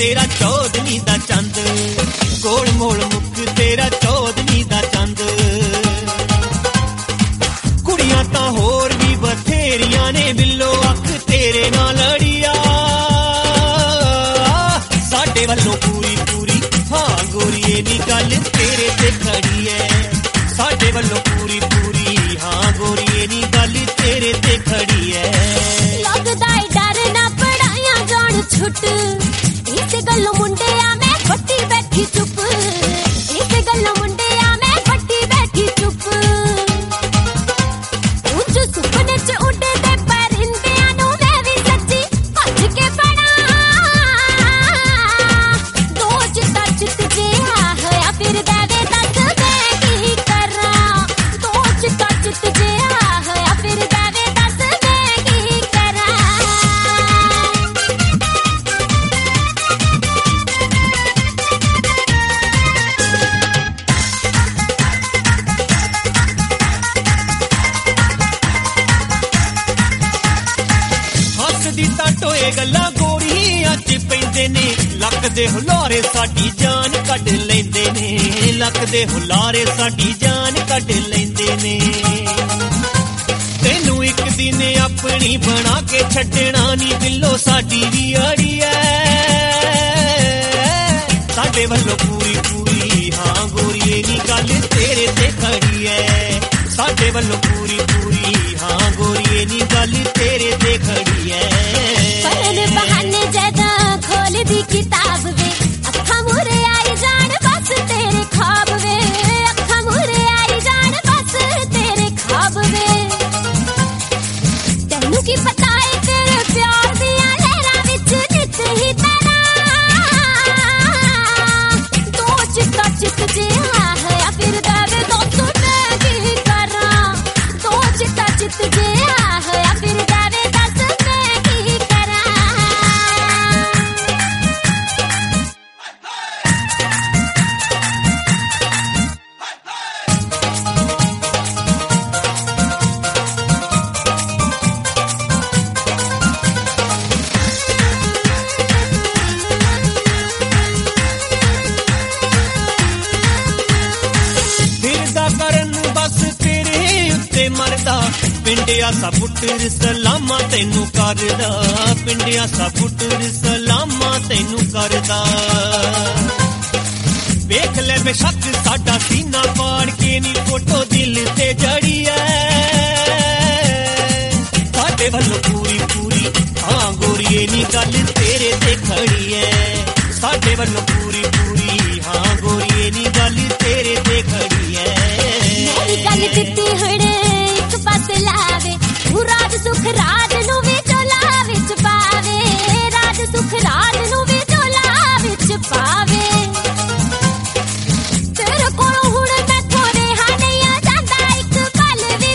तेरा चौदनी दा चंद, गोल मोल मुख तेरा चौदनी दा चंद। कुड़ियां तां होर भी बथेरियां ने बिल्लो अख तेरे नाल अड़िया, साडे वल्लों पूरी पूरी हाँ गोरीए नी गल तेरे ते खड़ी है, साडे वल्लों पूरी पूरी हाँ गोरीए नी गल तेरे ते खड़ी है। लगदा है डर ना पढ़ाया जान छुट, इस गल्लों मुंडिया मैं फट्टी बैठी चुप, इस गल्लों मुंडिया मैं फट्टी बैठी चुप। ऊंच सुपने च उड़दे परिंदियां नूं मैं भी सच्ची भज के पड़ा, दो चिता चित जिहा होया फिरदा वे दस मैं की करां, दो चिता चित जिहा होया फिरदा वे दस मैं की करां। हसदी तां टोए गल्लां गोरियां च पैंदे ने, लक दे हुलारे साडी जान कढ लैंदे ने, लक दे हुलारे साडी जान कढ लैंदे ने। तैनू एक दिन अपनी बना के छड्डना नी बिल्लो साडी भी अड़ी है, साडे वल्लों पूरी पूरी हाँ गोरीए नी गल तेरे ते खड़ी है, साडे वल्लों पूरी पूरी हाँ गोरीए नी गल तेरे ते खड़ी है। पढ़न बहाने जदा खोल दी किताब वे, अखा मुरे आई जान बस तेरे ख्वाब वे, अखा मुरे आई जान बस तेरे ख्वाब वे। तैनू की पता है तेरे प्यार दियां लहरां विच नित ही तैरां, दो चित्ता चित जिहा होया फिरदा वे दस मैं की करां, दो चित्ता चित जिहा होया फिरदा वे दस मैं की करां। फिरदा करन बस तेरे उत्ते मरदा, पिंडिया सा पुੱਤਰ सलामा तैनू करदा, पिंडिया सा पुੱਤਰ सलामा तैनू करदा। वेख ले बेशक साडा सीना पाड़ के नी फोटो दिल ते जड़ी है, साडे वल्लों पूरी पूरी हाँ गोरीए नी गल तेरे ते खड़ी है, साडे वल्लों पूरी पूरी हाँ गोरीए नी गल तेरे ते खड़ी है। मेरी गल दित्ती हुण एक पासे लावे, तू राज सुख राज नूं भी झोला विच पावे, राज सुख राज नूं भी झोला विच पावे। तेरे कोलों हुण मैथों रिहा नहीं आ जांदा एक पल भी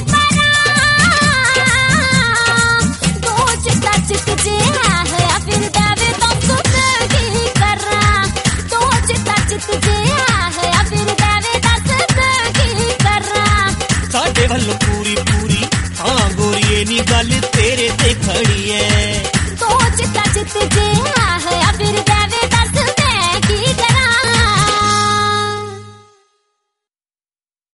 परां, दो चित्ता चित जिहा होया फिरदा वे दस मैं की करां, दो चित्ता चित जिहा होया फिरदा वे दस मैं की करां। साडे वल्लों पूरी पूरी हाँ गोरीए नी गल तेरे ते खड़ी है, दो चित्ता चित जिहा होया फिरदा